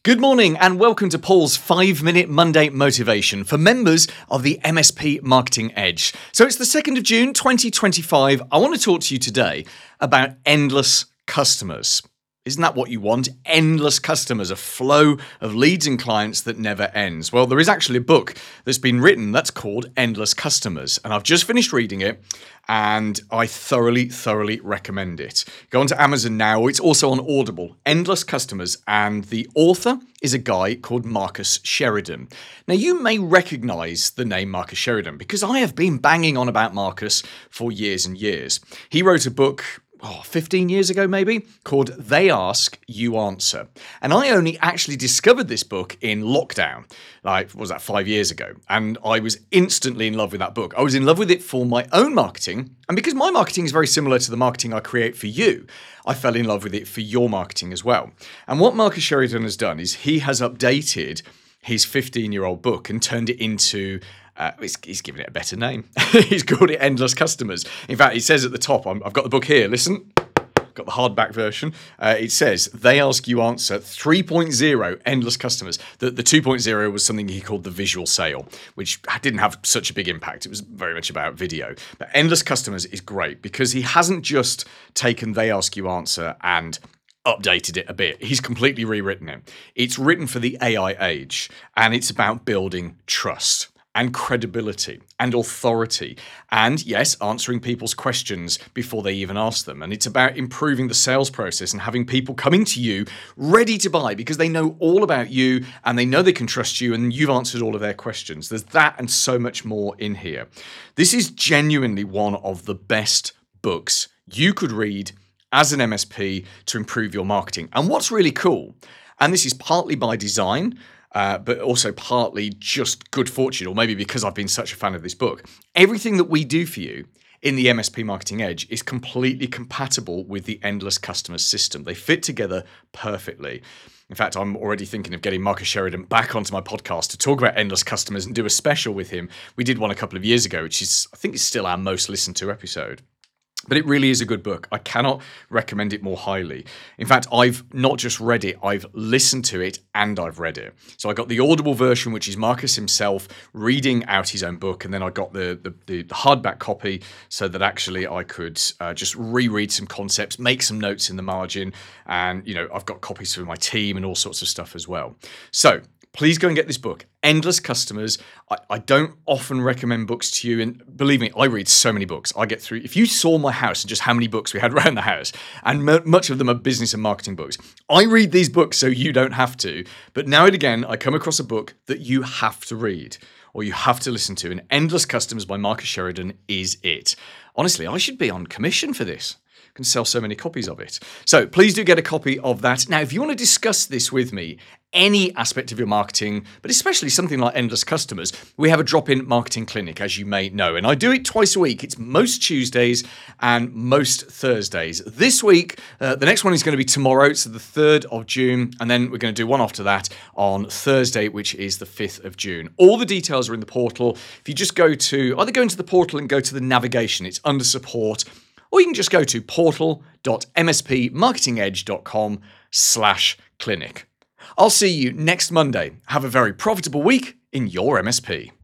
Good morning and welcome to Paul's 5-Minute Monday Motivation for members of the MSP Marketing Edge. So it's the 2nd of June 2025. I want to talk to you today about endless customers. Isn't that what you want? Endless customers, a flow of leads and clients that never ends. Well, there is actually a book that's been written that's called Endless Customers, and I've just finished reading it, and I thoroughly recommend it. Go onto Amazon now. It's also on Audible. Endless Customers, and the author is a guy called Marcus Sheridan. Now, you may recognize the name Marcus Sheridan because I have been banging on about Marcus for years and years. He wrote a book 15 years ago maybe, called They Ask, You Answer. And I only actually discovered this book in lockdown, 5 years ago? And I was instantly in love with that book. I was in love with it for my own marketing. And because my marketing is very similar to the marketing I create for you, I fell in love with it for your marketing as well. And what Marcus Sheridan has done is he has updated his 15-year-old book and turned it into he's given it a better name. He's called it Endless Customers. In fact, it says at the top, I've got the book here, listen, got the hardback version. It says, They Ask, You Answer, 3.0 Endless Customers. The 2.0 was something he called the visual sale, which didn't have such a big impact. It was very much about video. But Endless Customers is great because he hasn't just taken They Ask, You Answer and updated it a bit. He's completely rewritten it. It's written for the AI age, and it's about building trust and credibility and authority and, yes, answering people's questions before they even ask them. And it's about improving the sales process and having people coming to you ready to buy because they know all about you and they know they can trust you and you've answered all of their questions. There's that and so much more in here. This is genuinely one of the best books you could read as an MSP to improve your marketing. And what's really cool, and this is partly by design, but also partly just good fortune, or maybe because I've been such a fan of this book. Everything that we do for you in the MSP Marketing Edge is completely compatible with the Endless Customers system. They fit together perfectly. In fact, I'm already thinking of getting Marcus Sheridan back onto my podcast to talk about Endless Customers and do a special with him. We did one a couple of years ago, which is, I think, is still our most listened to episode. But it really is a good book. I cannot recommend it more highly. In fact, I've not just read it, I've listened to it and I've read it. So I got the Audible version, which is Marcus himself reading out his own book. And then I got the hardback copy so that actually I could just reread some concepts, make some notes in the margin. And, I've got copies for my team and all sorts of stuff as well. So please go and get this book, Endless Customers. I don't often recommend books to you, and believe me, I read so many books. I get through, if you saw my house and just how many books we had around the house, and much of them are business and marketing books. I read these books so you don't have to, but now and again, I come across a book that you have to read, or you have to listen to, and Endless Customers by Marcus Sheridan is it. Honestly, I should be on commission for this. Can sell so many copies of it. So please do get a copy of that. Now, if you want to discuss this with me, any aspect of your marketing, but especially something like Endless Customers, we have a drop-in marketing clinic, as you may know, and I do it twice a week. It's most Tuesdays and most Thursdays. This week, the next one is going to be tomorrow, so the 3rd of June, and then we're going to do one after that on Thursday, which is the 5th of June. All the details are in the portal. If you just go into the portal and go to the navigation, it's under support, or you can just go to portal.mspmarketingedge.com/clinic. I'll see you next Monday. Have a very profitable week in your MSP.